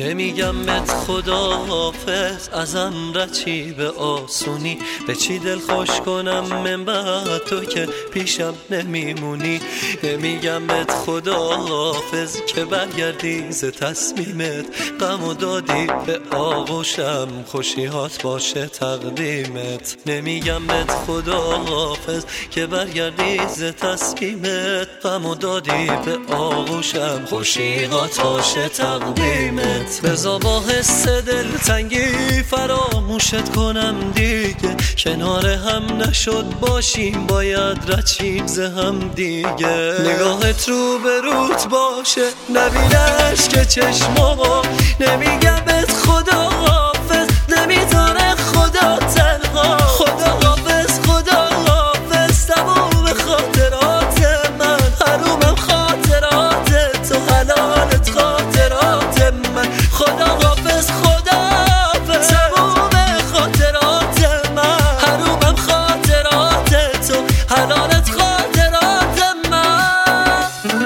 نمیگم بهت خداحافظ، ازم رچی به آسونی، به چی دل خوش کنم من بعد تو که پیشم نمیمونی. نمیگم بهت خداحافظ که برگردی ز تصمیمت، غم و دادی به آغوشم خوشیهات باشه تقدیمت. نمیگم بهت خداحافظ که برگردی ز تصمیمت، غم و دادی به آغوشم خوشیهات باشه تقدیمت. بذار با حس دلتنگی فراموشت کنم دیگه، کنار هم نشد باشیم باید رچیم ز هم دیگه. نگاهت رو به روت باشه نبینش که چشمامو، نمیگم بهت خداحافظ نمیذاره خدا تنها. خداحافظ خداحافظ تموم خاطرات من، حرومم خاطرات تو، حلالت خاطرات من. خداحافظ خداحافظ تموم خاطرات من، حرومم خاطرات تو، حلالت خاطرات من.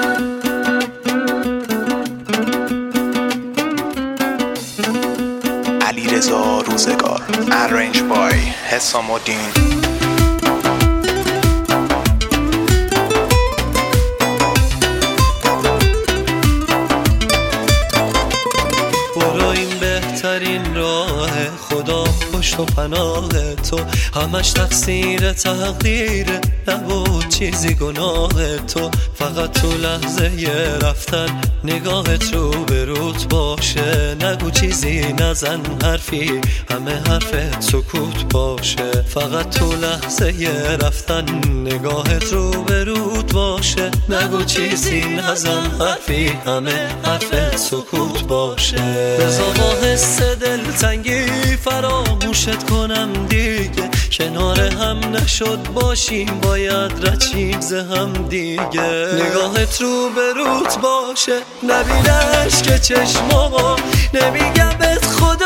علیرضا روزگار، Arranged by حسام الدین. بهترین راه خدا پشت و پناه تو، همش تقصیر تقدیره نبود چیزی گناه تو. فقط تو لحظه رفتن نگاهت رو به روت باشه، نگو چیزی نزن حرفی همه حرفت سکوت باشه. فقط تو لحظه رفتن نگاهت رو به روت باشه، نگو چیزی نزن حرفی همه حرفت سکوت باشه. بذار با حس دلتنگی فراموشت کنم دیگه، کنار هم نشد باشیم باید رچیم ز هم دیگه. نگاهت رو به روت باشه نبینش که چشمامو، نمیگم بهت خدا